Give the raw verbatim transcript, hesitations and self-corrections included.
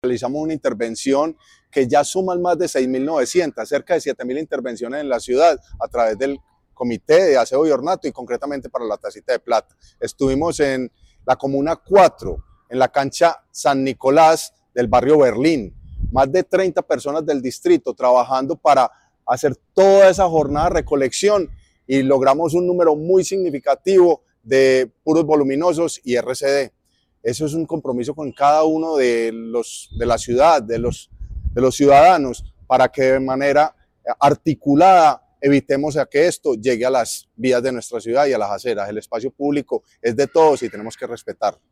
realizamos una intervención que ya suman más de seis mil novecientas, cerca de siete mil intervenciones en la ciudad a través del Comité de Aseo y Ornato y concretamente para la Tacita de Plata. Estuvimos en la Comuna cuatro, en la cancha San Nicolás del barrio Berlín, más de treinta personas del distrito trabajando para hacer toda esa jornada de recolección y logramos un número muy significativo de puros voluminosos y R C D. Eso es un compromiso con cada uno de, los, de la ciudad, de los, de los ciudadanos, para que de manera articulada evitemos a que esto llegue a las vías de nuestra ciudad y a las aceras. El espacio público es de todos y tenemos que respetarlo.